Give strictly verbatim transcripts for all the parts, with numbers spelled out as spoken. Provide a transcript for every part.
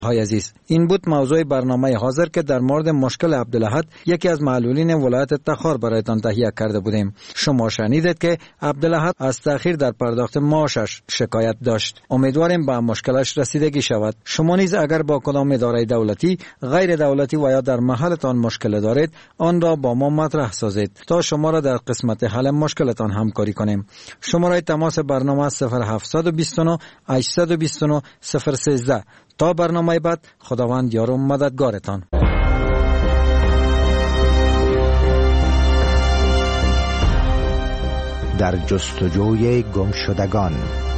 های عزیز، این بود موضوع برنامه حاضر که در مورد مشکل عبدالاحد یکی از معلولین ولایت تخار برایتان تهیه کرده بودیم. شما شنیدید که عبدالاحد از تأخیر در پرداخت معاشش شکایت داشت. امیدواریم به مشکلش رسیدگی شود. شما نیز اگر با کدام اداره دولتی، غیر دولتی و یا در محلتان مشکل دارید، آن را با ما مطرح سازید تا شما را در قسمت حل مشکلتان همکاری کنیم. شماره تماس برنامه صفر هفت دو نه هشت دو نه صفر یک سه. تا برنامه بعد، خداوند یار و مددگارتان. در جستجوی گمشدگان.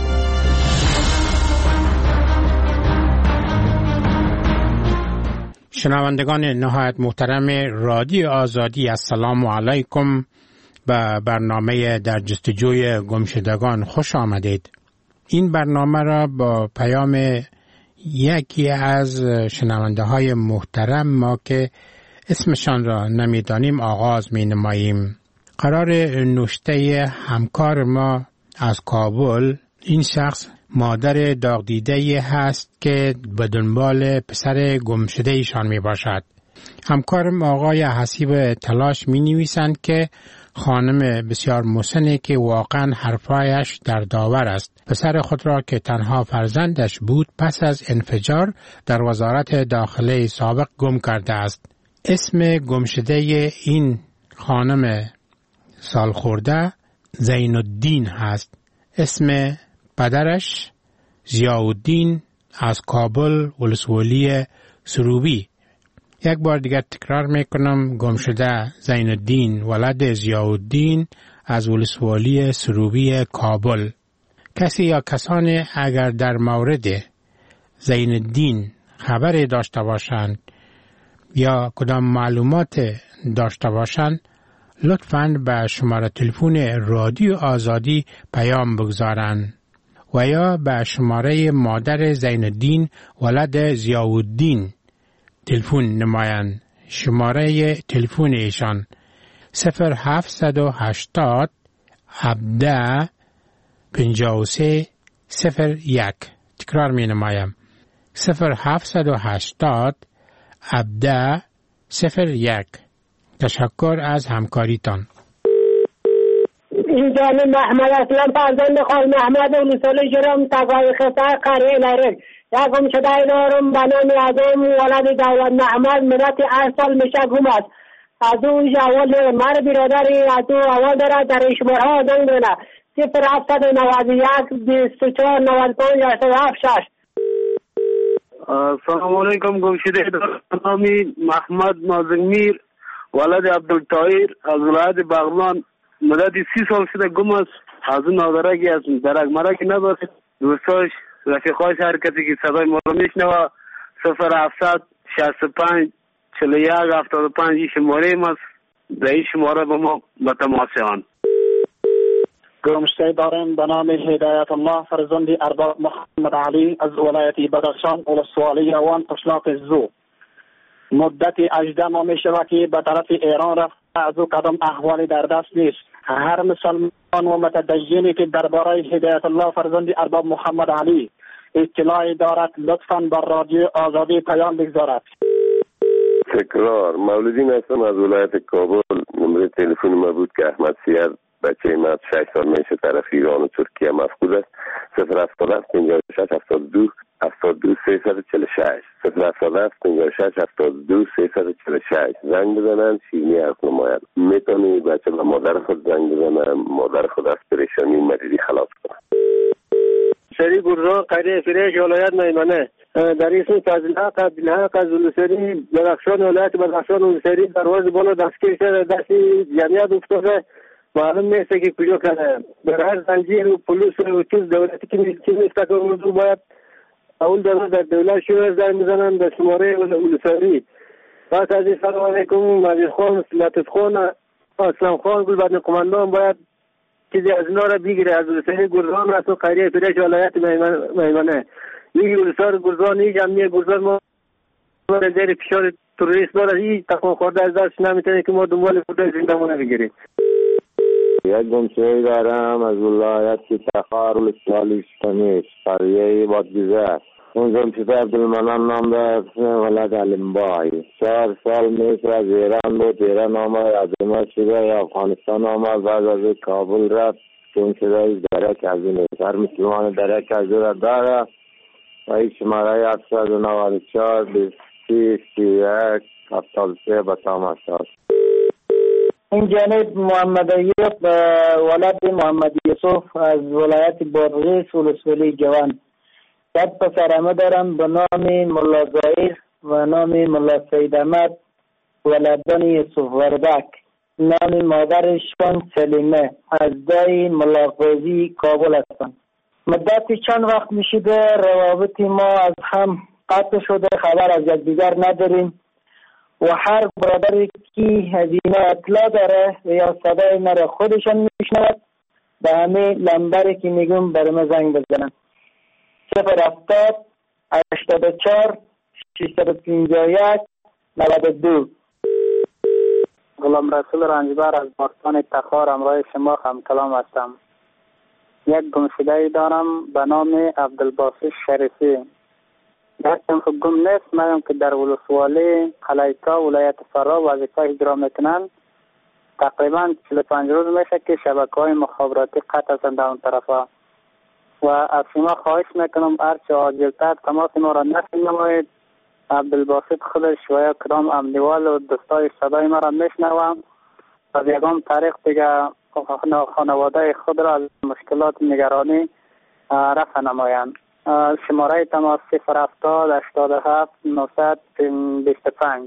شنوندگان نهایت محترم رادیو آزادی، السلام علیکم. به برنامه در جستجوی گمشدگان خوش آمدید. این برنامه را با پیام یکی از شنونده های محترم ما که اسمشان را نمیدانیم آغاز می نماییم. قرار نوشته همکار ما از کابل، این شخص مادر داغ دیده هست که به دنبال پسر گمشده ایشان می باشد. همکارم آقای حسیب تلاش می نویسند که خانم بسیار مسنی که واقعا حرفایش در داور است. پسر خود را که تنها فرزندش بود پس از انفجار در وزارت داخله سابق گم کرده است. اسم گمشده این خانم سالخورده زین الدین هست. اسم پدرش ضیاءالدین از کابل ولسوالی سروبی. یک بار دیگر تکرار میکنم، گمشده زین الدین ولد ضیاءالدین از ولسوالی سروبی کابل. کسی یا کسانی اگر در مورد زین الدین خبری داشته باشند یا کدام معلومات داشته باشند، لطفاً به شماره تلفن رادیو آزادی پیام بگذارند و یا به شماره مادر زین الدین ولد ضیاءالدین تلفن نمایند. شماره تلفن ایشان صفر هفت هشتاد هفده پنجاه و سه صفر یک. تکرار می نمایم صفر هفت هشتاد هفده صفر یک. تشکر از همکاریتان. این جانب محمد اسلام فرزند خال محمد اولوسال جرم تقای خطا قریه لرک یکم شده دارم به نام ازم ولد دولت محمد مدت هشت سال میشه گم است. از او اول مر برادری از او اول داره در شماره دنگ دونه صفر هفت نود و یک بیست و چهار نود و پنج هشتاد و هفت شش. السلام علیکم. گمشده نامی محمد نازمیر ولد عبدالطاهر از ولایت بغلان مدت سی سال شده گم است. از اون نادرگی از درک مرکی نداره. دوستاش رفیقاش هر کسی که صدای ما رو میشنوه صفر هفتصد شصت و پنج چهل و یک هفتاد و پنج شماره ماست. در این شماره با ما به تماس شوند. گمشته دارم به نام هدایت الله فرزند ارباب محمد علی از ولایت بدخشان ولسوالی اوان قشلاق زو. مدت هجده ماه می شود که به طرف ایران رفت. از او قدم احوالی در دست نیست. هر مسلمان و متدینی که درباره هدایت الله فرزند ارباب محمد علی اطلاعی دارد لطفاً بر رادیو آزادی پیام بگذارد. تکرار مولودین هستم از ولایت کابل. نمره تلفن ما بود که احمد سیر بچه من شش سال میشه طرف ایران و ترکیه مفقود است. صفر هفتاد و هفت پنجاه و شش هفتاد و دو هفتاد و دو سیصد و چهل و شش صفر هفتاد و هفت پنجاه و شش هفتاد و دو سیصد و چهل و شش. زنگ بزنن شیرینی حرف نماید. میتونی بچه به مادر خود زنگ بزنن، مادر خود از پریشانی مریضی خلاص کنن. سری گرزا قریه فریش ولایت میمنه در اسم فضلحق عبدالحق از ولسوالی بدخشان ولایت بدخشان ولسوالی دروازه بالا دستگیر شده، دستی جمعیت افتاده. معلوم نیست که کجا کنه. در هر زنجیر و پلیس و چیز دولتی که نیست که اردو باید اول دولت در دولت شوه زنگ میزنن به شماره ولسوالی. پس از این سلام علیکم مجید خان لطف خان اسلام خان گل بعد قماندان باید چیزی از اینا را بگیره. از ولسوالی گرزان از قریه فریش ولایت میمنه یک ولسوالی گرزان یک جمعیه گرزان ما در فشار تروریست داره. هیچ تکان خورده از دست نمیتونه که ما دنبال خورده زندمونه بگیریم. یک گمشده دارم از ولایت تخار ولسوالی شمیش قریه بادگیزه. جمشید عبدالمنان نام دارد، ولد علمبای. چهار سال میشه از ایران بود، ایران آمد، از ما شده افغانستان آمد، بعد از کابل رفت. جمشید درک از این هر مسلمان درک از این داره و این شماره هفتصد و نود و چهار بیست سی سی یک هفتاد و سه به تماس است. این جانب محمد ایوب ولد محمد یوسف از ولایت بادغیس ولسوالی جوان. یک پسرمه دارم به نام ملا ظاهر و نام ملا سید احمد ولدان یوسف وردک. نام مادرشان سلیمه از دای ملا غازی کابل هستند. مدت چند وقت میشده روابط ما از هم قطع شده، خبر از یکدیگر نداریم و هر برادری که از اینا اطلاع داره یا صدای مرا خودشان میشنود به همه لنبری که میگم بر ما زنگ بزنن. صفر هفتاد هشتاد و چهار ششصد و پنجاه و یک نود و دو. غلام رسول رنجبر از باستان تخار امرای شما هم کلام هستم. یک گمشده دارم به نام عبدالباسط شریفی. گرچه خود گم نیست، میم که در ولسوالی قلیتا ولایت فرا وظیفه اجرا میکنند. تقریبا چهل و پنج روز میشه که شبکه های مخابراتی قطع هستند در اون طرفا و از شما خواهش میکنم هرچه عاجلتر تماس ما را نصل نمایید. عبدالباسط خودش و یا کدام امنیوال و دوستای صدای ما را میشنوم از یکم تاریخ دیگه خانواده خود را از مشکلات نگرانی رفع نمایند. شماره تماس صفر هفتاد هشتاد و هفت نهصد بیست و پنج.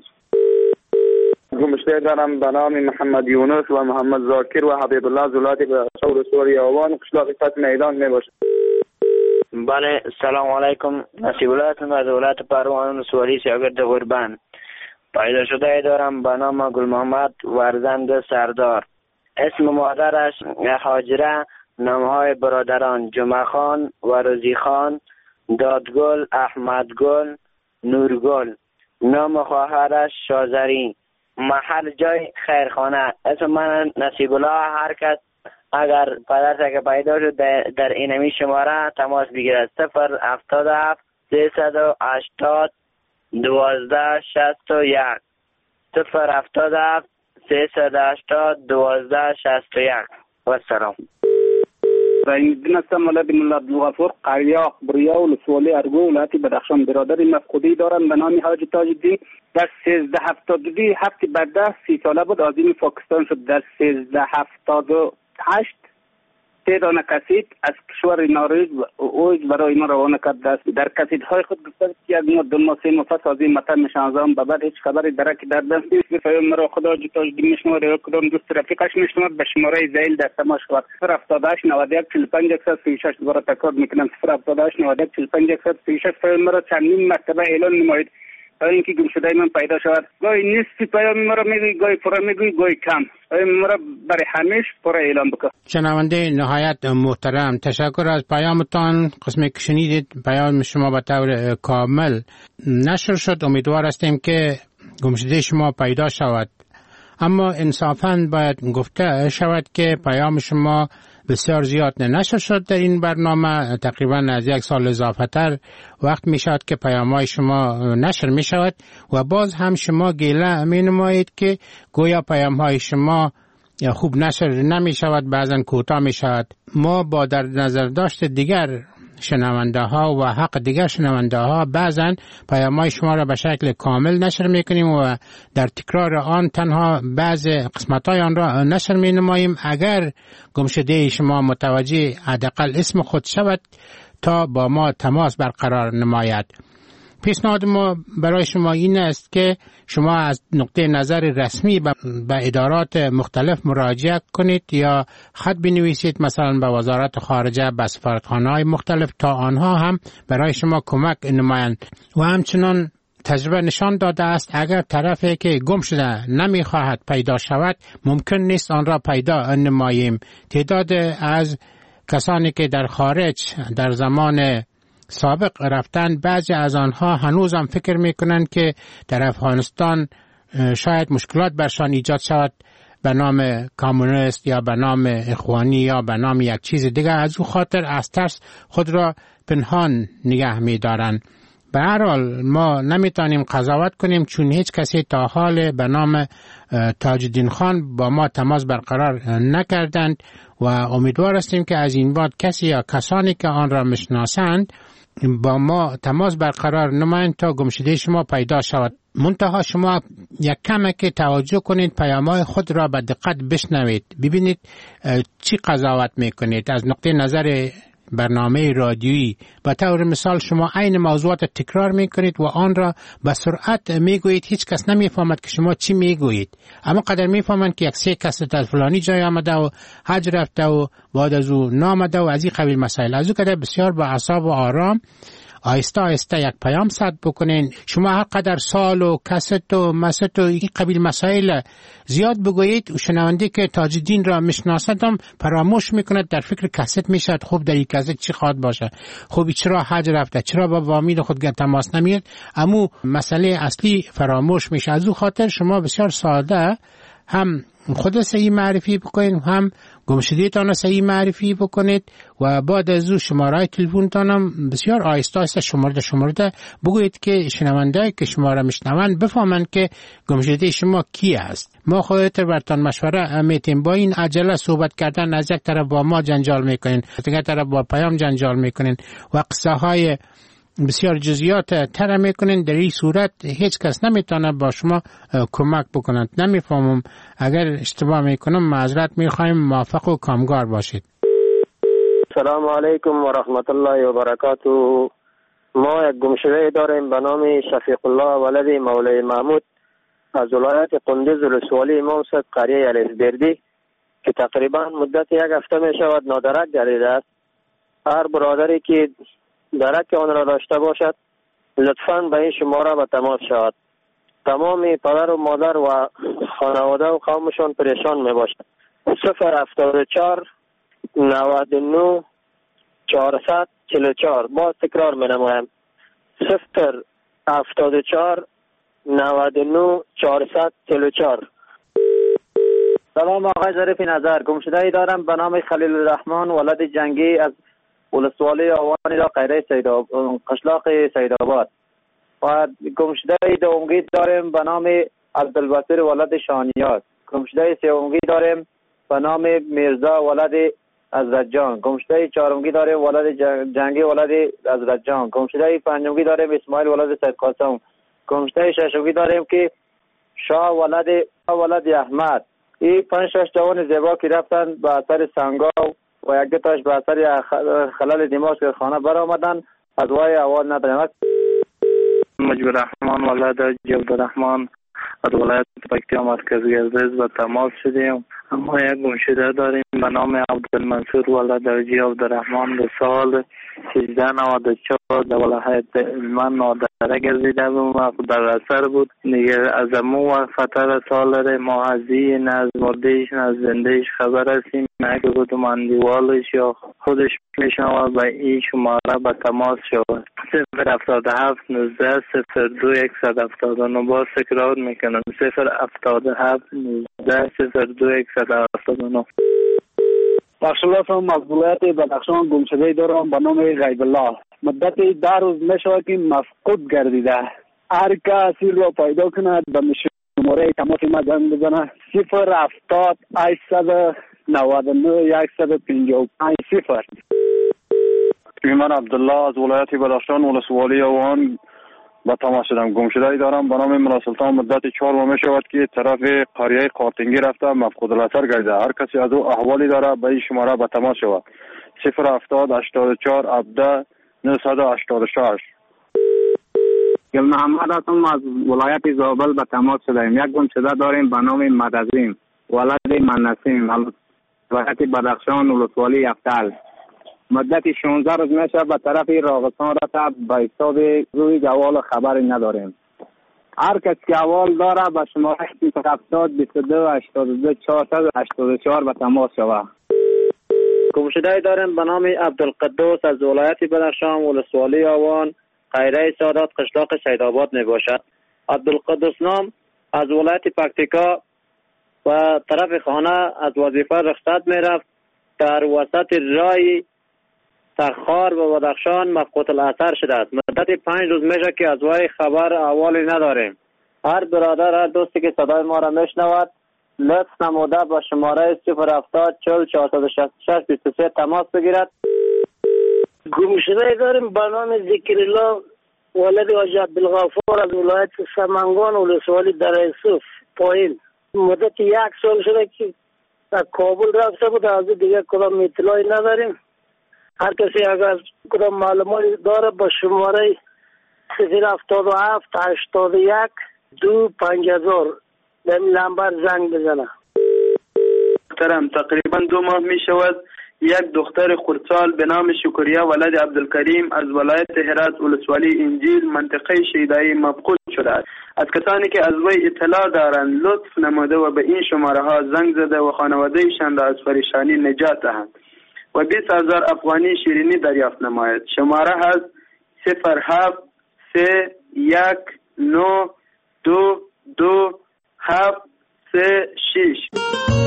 گمشته دارم به نام محمد یونس و محمد زاکر و حبیب الله زولادی به شور سوری آوان قشلاق فتح میدان می باشد. بله، سلام علیکم. نصیب اللهتون از ولایت پروان سوالی سیاگرد غربان. پیدا شده دارم به نام گل محمد ورزند سردار. اسم مادرش هاجره، نامهای برادران جمعه خان و روزی خان، دادگل، احمدگل، نورگل. نام خواهرش شازری. محل جای خیرخانه. اسم من نصیب الله. هر کس اگر پدرش که پیدا شد در اینمی شماره تماس بگیرد. صفر هفتاد هفت سیصد و هشتاد دوازده شست و یک. صفر هفتاد هفت سیصد و هشتاد دوازده شست و یک. و السلام. رئیس‌الدین هستم، ولد ملا عبدالغفور قریاق بریا ولسوالی ارگو ولایت بدخشان. برادر مفقودی دارم به نام حاج تاج الدین. در سیزده هفتاد و دو هفت بعد سی ساله بود، آزیم پاکستان شد. در سیزده هفتاد و هشت سه دانه کسید از کشور ناروژ اوج برای ما روانه کرد. در کسیدهای خود گفته که یک ماه دو ماه سه ماه پس از این مطر نشانزام به بعد هیچ خبری درک در دست نیست. پیام مرا خدا جتاج دین میشمار یا کدام دوست رفیقش میشمار به شماره زیل در تماس شد. صفر هفتاد و هشت نود و یک چهل و پنج صفر سی و شش. دوباره تکرار میکنم صفر هفتاد و هشت نود و یک چهل و پنج صفر سی و شش. پیام مرا چندین مرتبه اعلان نمایید تا اینکه گمشده من پیدا شود. گاهی نیستی پیام مرا میگوی، گاهی پر میگوی، گاهی کم. پیام مرا برای همیشه پر اعلان بکن. شنونده نهایت محترم، تشکر از پیامتان. قسمی که شنیدید پیام شما به طور کامل نشر شد. امیدوار هستیم که گمشده شما پیدا شود، اما انصافاً باید گفته شود که پیام شما بسیار زیاد نشر شد در این برنامه. تقریباً از یک سال اضافه تر وقت می شود که پیام های شما نشر می شود و باز هم شما گله می نمایید که گویا پیام های شما خوب نشر نمی شود، بعضاً کوتاه می شود. ما با در نظر داشت دیگر شنونده ها و حق دیگر شنونده ها بعضاً پیام های شما را به شکل کامل نشر می کنیم و در تکرار آن تنها بعض قسمت های آن را نشر می نماییم. اگر گمشده شما متوجه حداقل اسم خود شود تا با ما تماس برقرار نماید. پیشنهاد ما برای شما این است که شما از نقطه نظر رسمی به ادارات مختلف مراجعه کنید یا خط بنویسید، مثلا به وزارت خارجه، به سفارتخانه‌های مختلف، تا آنها هم برای شما کمک نمایند. و همچنان تجربه نشان داده است اگر طرفی که گم شده نمیخواهد پیدا شود ممکن نیست آن را پیدا نماییم. تعداد از کسانی که در خارج در زمان سابق رفتن، بعضی از آنها هنوز هم فکر میکنند که در افغانستان شاید مشکلات برشان ایجاد شود به نام کامونیست یا به نام اخوانی یا به نام یک چیز دیگر. از او خاطر از ترس خود را پنهان نگه می‌دارند. به هر حال ما نمیتونیم قضاوت کنیم چون هیچ کسی تا حال به نام تاج الدین خان با ما تماس برقرار نکردند و امیدوار هستیم که از این بعد کسی یا کسانی که آن را میشناسند با ما تماس برقرار نمایند تا گمشده شما پیدا شود. منتها شما یک کمه که توجه کنید، پیام‌های خود را به دقت بشنوید، ببینید چی قضاوت میکنید از نقطه نظر برنامه رادیویی. به طور مثال شما عین موضوعات تکرار میکنید و آن را به سرعت میگویید، هیچ کس نمیفهمد که شما چی میگویید، اما قدر میفهمند که یک سه کس از فلانی جای آمده و حج رفته و بعد از او نامده و از این قبیل مسائل. از او قدر بسیار با اعصاب و آرام آهسته آهسته یک پیام ثبت بکنین. شما هر قدر سال و کست و مست و این قبیل مسائل زیاد بگویید و شنونده که تاج الدین را میشناسد هم فراموش میکند، در فکر کست میشد خوب در این کست چی خواهد باشه، خوبی چرا حج رفته، چرا با وامید خود تماس نمیاد، اما مسئله اصلی فراموش میشه. از او خاطر شما بسیار ساده هم خود صحیح معرفی بکنید، هم گمشده تان صحیح معرفی بکنید و بعد از او شماره تلفن تانم بسیار آهسته آهسته شمرده شمرده بگویید که شنونده که شما را میشنوند بفهمند که گمشده شما کی است. ما خودت برتان مشوره میتیم. با این عجله صحبت کردن از یک طرف با ما جنجال میکنین، دیگر طرف با پیام جنجال میکنین و قصه های بسیار جزئیات تر میکنین. در این صورت هیچ کس نمیتونه با شما کمک بکنند. نمیفهمم، اگر اشتباه میکنم معذرت میخوایم، موفق و کامگار باشید. سلام علیکم و رحمت الله و برکاته. ما یک گمشده داریم به نام شفیق الله ولد مولای محمود از ولایت قندوز ولسوالی امام صاحب قریه الفبردی که تقریبا مدت یک هفته می شود نادرک گردیده است. هر برادری که درک آن را داشته باشد لطفاً به این شماره به تماس شود. تمام پدر و مادر و خانواده و قومشان پریشان می باشد. صفر هفتاد و چهار نود و نه چهارصد چهل و چهار. باز تکرار می نمایم. صفر هفتاد و چهار نود و نه چهارصد چهل و چهار. سلام آقای ظریف نظر. گمشده ای دارم به نام خلیل الرحمن ولد جنگی از ولسوالی آوانی را قیره سیداب قشلاق سیدآباد و گمشده دومگی داریم به نام عبدالبصیر ولد شانیات. گمشده سومگی داریم به نام میرزا ولد حضرت جان. گمشده چهارمگی داریم ولد جنگی ولد حضرت جان. گمشده پنجمگی داریم اسماعیل ولد سید قاسم. گمشده ششمگی داریم که شاه ولد ولد احمد. این پنج شش جوان زیبا که رفتن به اثر سنگاو و یک دوتاش به اثر خلل دماغ که خانه برآمدن از وای اول نداریم. مجبور رحمان ولد جلد رحمان از ولایت پکتیا مرکز گردز به تماس شدیم. اما یک گمشده داریم به نام عبدالمنصور ولد رجی عبدالرحمن به سال هجده نود و چهار در ولایت علمان نادره گردیده بود و در اثر بود. دیگر از امو و خطر سالره ما ازی نه از مردهش نه از زندهش خبر هستیم، نه اگه بودم اندیوالش یا خودش میشنوه به این شماره به تماس شود. صفر هفتاد هفت نوزده صفر دو یک صد هفتاد و نه. باز تکرار میکنم. صفر هفتاد هفت نوزده صفر دو یک صد هفتاد و نه. بخشلاتم از ولایت بدخشان گمشده دارم به نام غیب الله. مدت ده روز میشود که مفقود گردیده. هر کسی را پیدا کند به شماره تماس ما زنگ بزنه. صفر هفتاد هشتصد نود و نه صد و پنجاه و پنج صفر. من عبدالله از ولایت بدخشان ولسوالی آوان به تماس شدم. گمشده دارم به نام ملا سلطان. مدت چهار ماه می شود که طرف قریه قارتنگی رفته مفقود الاثر گردیده. هر کسی از او احوالی داره به این شماره به تماس شود. صفر هفتاد هشتاد و چهار هفده نهصد و هشتاد و شش. گل محمد هستم از ولایت زابل به تماس شدیم. یک گمشده داریم به نام مدزیم ولد منسیم ولایت بدخشان ولسوالی یفتل. مدت شانزده روز میشه به طرف راغستان رفته به حساب روی جوال خبری نداریم. هر کس که اول داره به شماره صفر هفتاد بیست و دو هشتاد و دو چهارصد و هشتاد و چهار به تماس شود. گمشده داریم به نام عبدالقدوس از ولایت بدخشان ولسوالی آوان قیره سادات قشلاق سیدآباد می باشد. عبدالقدوس نام از ولایت پکتیکا و طرف خانه از وظیفه رخصت می رفت. در وسط رای تخار و بدخشان مفقود الاثر شده است. مدت پنج روز میشه که از وی خبر احوالی نداریم. هر برادر هر دوستی که صدای ما را میشنود لطف نموده با شماره صفر هفتاد چهل چهارصد و شصت و شش بیست و سه تماس بگیرد. گمشده داریم به نام ذکرالله ولد حاج عبدالغفار از ولایت سمنگان ولسوالی در یوسف پایین. مدت یک سال شده که در کابل رفته بود، از دیگه کدام اطلاعی نداریم. هر کسی اگر کدام معلوماتی داره با شماره صفر هفتاد و هفت هشتاد و یک دو پنج هزار به نمبر زنگ بزنه. محترم، تقریبا دو ماه می شود یک دختر خردسال به نام شکریه ولد عبدالکریم از ولایت هرات ولسوالی انجیل منطقه شیدایی مفقود شده است. از کسانی که از وی اطلاع دارند لطف نموده و به این شماره ها زنگ زده و خانوادهشان را از پریشانی نجات دهند و بیست هزار افغانی شیرینی دریافت نماید. شماره هست صفر هفت سه یک نو دو دو هفت سه شش.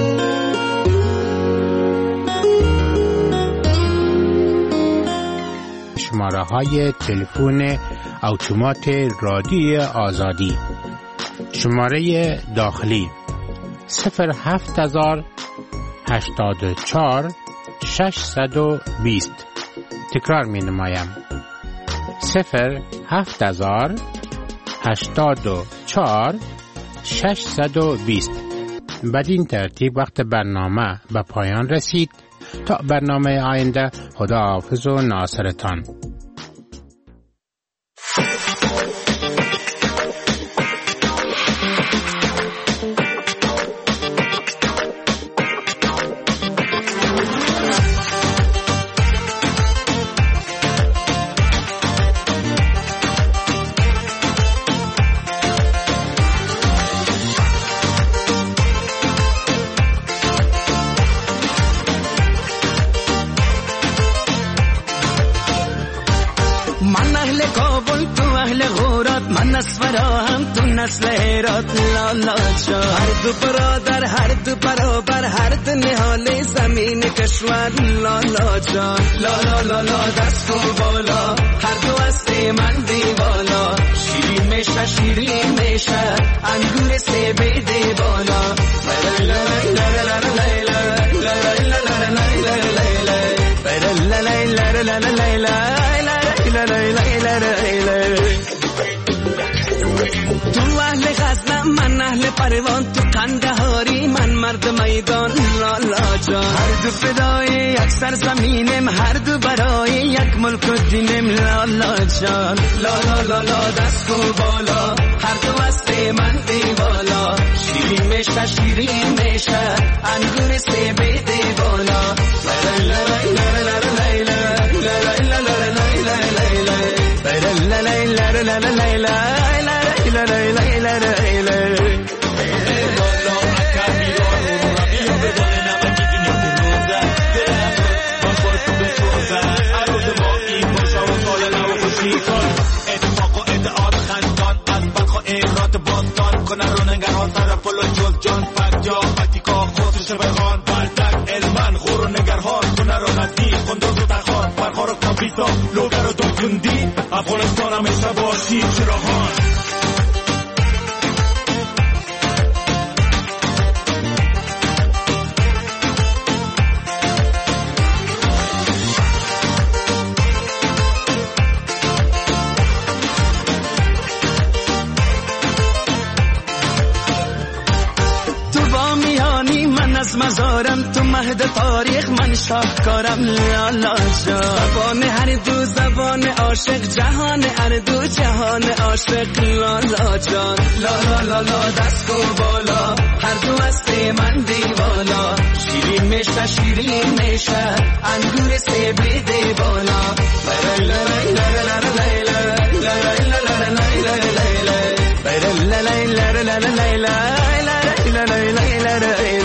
شماره های تلفن اتومات رادیو آزادی. شماره داخلی صفر هفت هزار هشتاد و چهار ششصد و بیست. تکرار می نمایم صفر هفت هزار هشتاد و چهار ششصد و بیست. بدین ترتیب وقت برنامه به پایان رسید. تا برنامه آینده، خدا حافظ و ناصرتان. نسل هرات لالا جا، هر دو برادر هر دو برابر، هر دو نهال زمین کشور لالا جا. لالا لالا دست و بالا، هر دو است من دیوالا. شیرین میشه شیرین میشه انگور سیب دی بالا. تو اهل غزنه من اهل پروان، تو قندهاری من مرد میدان لالا جان. هر دو فدای یک سرزمینم، هر دو برای یک ملک و دینم لالا جان. لالا لالا دست و بالا، هر دو است من دیوالا. شیرین میشه شیرین میشه انگور سیب دی بالا. افغانستانم سواشی چراغان. از مزارم تو مهد تاریخ من شاهکارم لالا جا. زبان هر دو زبان عاشق، جهان هر دو جهان عاشق لالا جان. لالا لالا دست و بالا، هر دو است من دیوالا. شیرین میشه شیرین میشه انگور سیب دی بالا.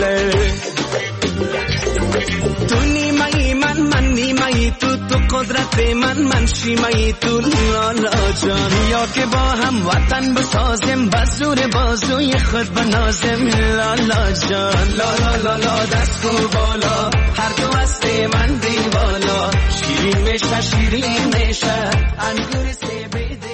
تو نیمه‌ای من من نیمه‌ای تو، تو قدرت دست من من شیمه تو لالا جان یا که با هم وطن بسازیم بزور بازوی خود بنازیم لالا جان لالا لالا دست کو بالا هر دو هست من دیوالا شیرین میشه شیرین میشه انگور سیبه